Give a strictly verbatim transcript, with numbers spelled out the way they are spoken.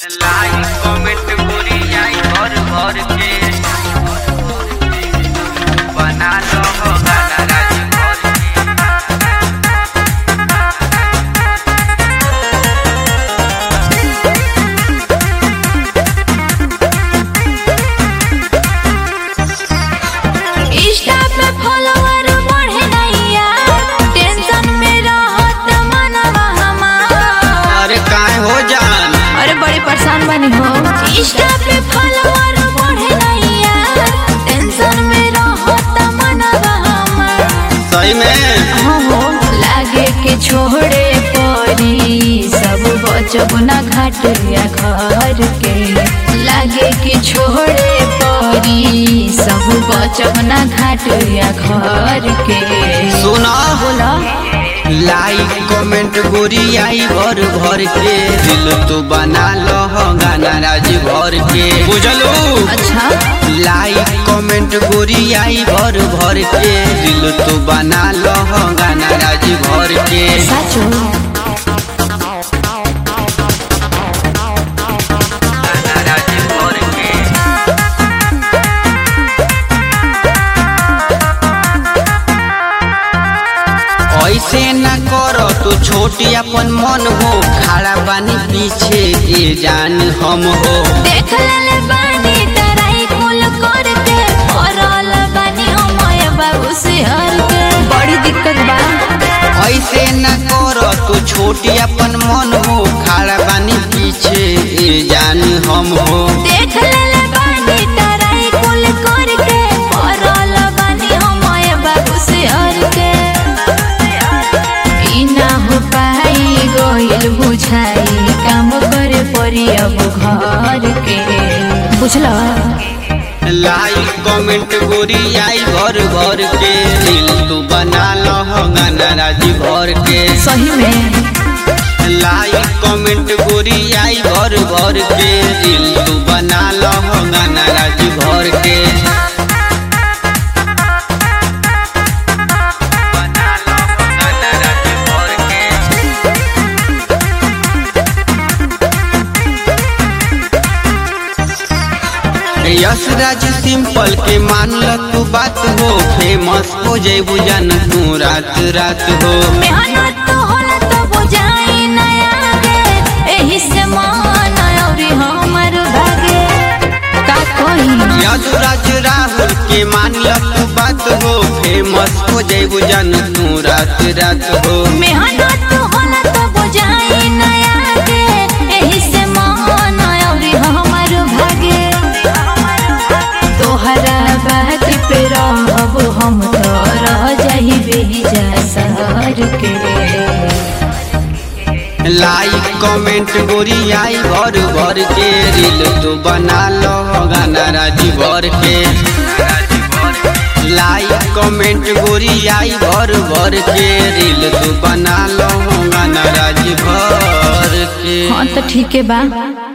लाइक comment गोरी आई घर घर के बना लो हो गाना राजी घर इंस्टा पे फॉलोवर बढ़े नहीं यार, टेंशन में रहत मनवा हमार। अरे काहे हो जान, अरे बड़े परेशान बनी हो। इंस्टा पे फॉलोवर बढ़े नहीं यार, टेंशन में रहत मनवा हमार। सही में हो हो लागे के छोड़े परी सब बचब ना घाट या घर के। लागे के छोड़े परी सब बचब ना घाट या घर के। सुना बोला लाइक कमेंट गोरी आई घर घर के दिल तो बना लो हो गाना राजी भर के बुझलो। अच्छा लाइक कमेंट गोरी आई घर घर के दिल तो बना लो हो गाना राजी भर के। सचो गाना राजी भर के ऐसे न करो तो छोटी अपन मन हो, खड़ा बानी पीछे ये जान हम हो। देख ले बानी तराई कुल करके औरल बानी हम बाबू से हर के। बड़ी दिक्कत बा ऐसे न करो तो छोटी अपन मन हो, खड़ा बानी पीछे ये जान हम हो। देख ले बानी तराई कुल करके औरल बानी हम बाबू से हर के। ई ना हो पाई गोइल बुझाई काम करे परी अब घर के। बुझला लाइक कमेंट गोरी आई घर घर के दिल तू बना लो हो गाना राजी भर के। सही में लाइक कमेंट गोरी आई घर घर के दिल तू बना लो हो गाना राजी भर के। बना लो हो गाना राजी भर के। यश राज सिंपल के मान ल तू बात हो, फेमस हो जेबू जन तू रात रात हो। मेहनत तो होला तो बुझाई ना आगे, एही से मन औरी हमर भागे। का कोई यदुराज राहुल के मान ल तू बात हो, फेमस हो जेबू जन तू रात रात हो। मेहनत तो होला तो बुझाई ना आगे, एही से मन औरी हमर भागे। तोहरा बात पे रहब हम तो रह जाई बेजा शहर के। लाइक कमेंट गोरी आई घर घर के दिल तो बना लो हो गाना राजी भर के। लाइक कमेंट गोरी आई घर घर के दिल तो बना लो हो गाना राजी भर के। हाँ तो ठीक है बा।